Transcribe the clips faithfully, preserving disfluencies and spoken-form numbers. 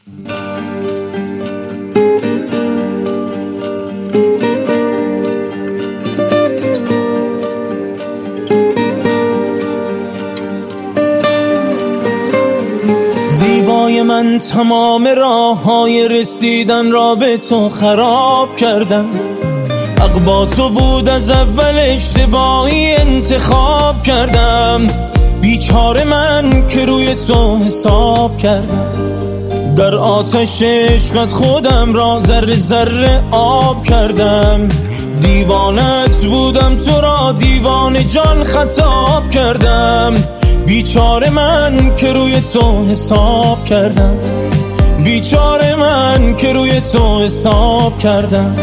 زیبای من تمام راه‌های رسیدن را به تو خراب کردم. حق با تو بود از اول، اشتباهی انتخاب کردم. بیچاره من که روی تو حساب کردم. در آتش عشقت خودم را ذره ذره آب کردم. دیوانت بودم، تو را دیوانه جان خطاب کردم. بیچاره من که روی تو حساب کردم. بیچاره من که روی تو حساب کردم.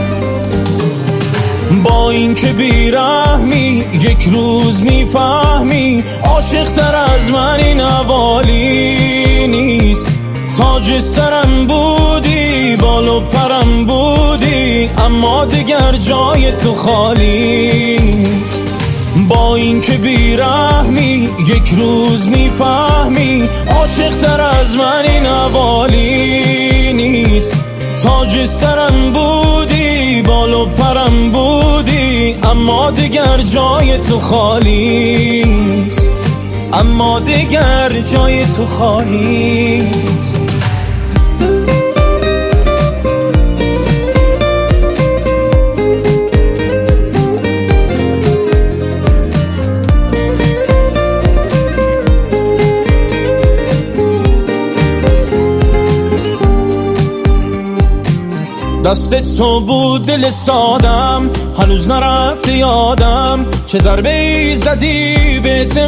با این که بیرحمی یک روز میفهمی، عاشق تر از من این حوالی نیست. تاج سرم بودی، بال و پرم بودی، اما دیگر جای تو خالی نیست. با این که بیرحمی یک روز میفهمی، عاشق تر از من این حوالی نیست. تاج سرم بودی، بال و پرم بودی، اما دیگر جای تو خالی نیست. اما دیگر جای تو خالی نیست. دست تو بود دل سادم، هنوز نرفته یادم. چه ضربه ای زدی به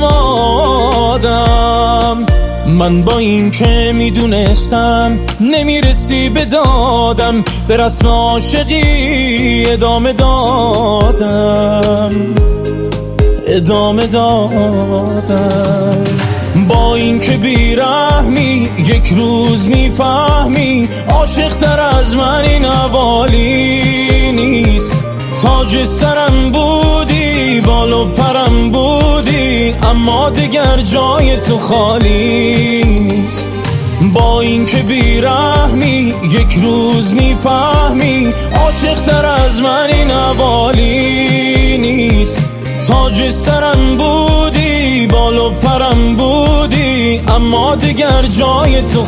اعتمادم. من با این که میدونستم نمیرسی به دادم، به رسم عاشقی ادامه دادم. ادامه دادم. با این که بیرحمی یک روز میفهمی، عاشق تر از من این حوالی نیست. تاج سرم بودی، بال و پرم بودی، اما دیگر جای تو خالی نیست. با این که بیرحمی یک روز میفهمی، عاشق تر از من این حوالی نیست. تاج سرم بودی، بال و پرم بودی، اما دیگر جای تو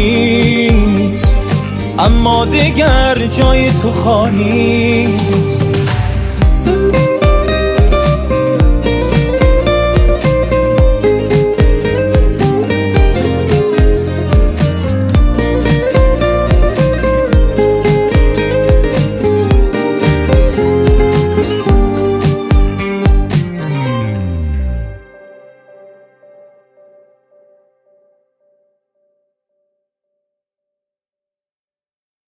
خالی نیست. اما دیگر جای تو خالی نیست.